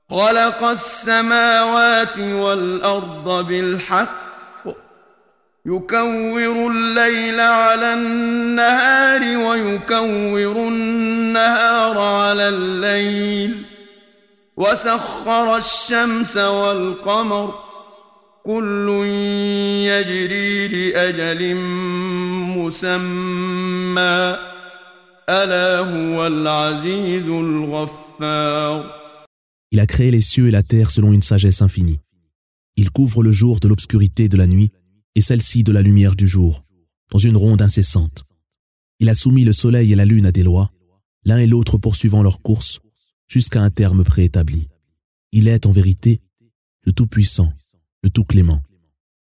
خلق السماوات والأرض بالحق يكور الليل على النهار ويكور النهار على الليل وسخر الشمس والقمر كل يجري لأجل مسمى ألا هو العزيز الغفار. Il a créé les cieux et la terre selon une sagesse infinie. Il couvre le jour de l'obscurité de la nuit et celle-ci de la lumière du jour, dans une ronde incessante. Il a soumis le soleil et la lune à des lois, l'un et l'autre poursuivant leur course, jusqu'à un terme préétabli. Il est, en vérité, le Tout-Puissant, le Tout-Clément.